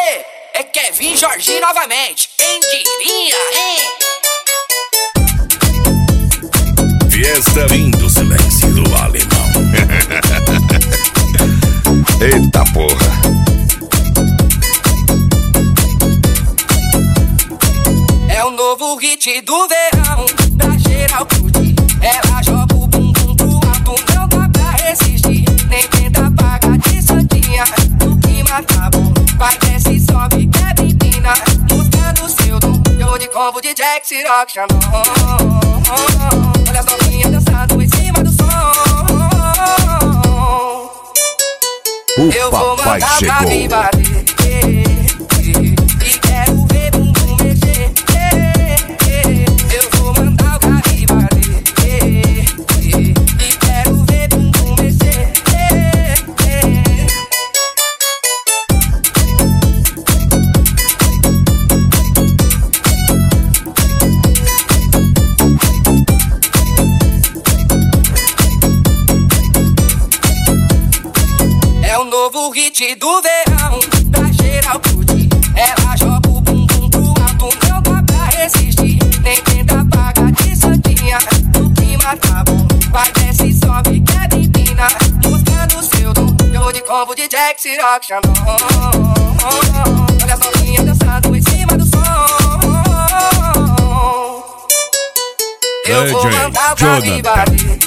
Aê, é Kevin Jorginho novamente. Quem diria, hein? Fiesta lindo silêncio do alemão. Eita porra. É o novo hit do verão, pra geral curtir. Ela joga o bumbum pro alto, não dá pra resistir. Nem tenta pagar de santinha, o clima tá bom. Vai, desce, sobe, quer empina, mostrando seu dom. Eu de combo de Jack, Ciroc, Xandão. Olha as novinhas dançando em cima do som. Eu vou mandar pra vir bater. E quero ver bumbum mexer. Eu vou mandar o carrinho bater. E quero ver bumbum mexer. É o novo hit do verão, pra geral curtir. Ela joga o bumbum pro alto, não dá pra resistir. Nem tenta pagar de santinha, o clima tá bom. Vai, desce, sobe, quer empina, mostrando seu dom. Eu de combo de Jack, Ciroc, Xandão. Olha as novinhas dançando em cima do som. Eu vou mandar pra vir bater.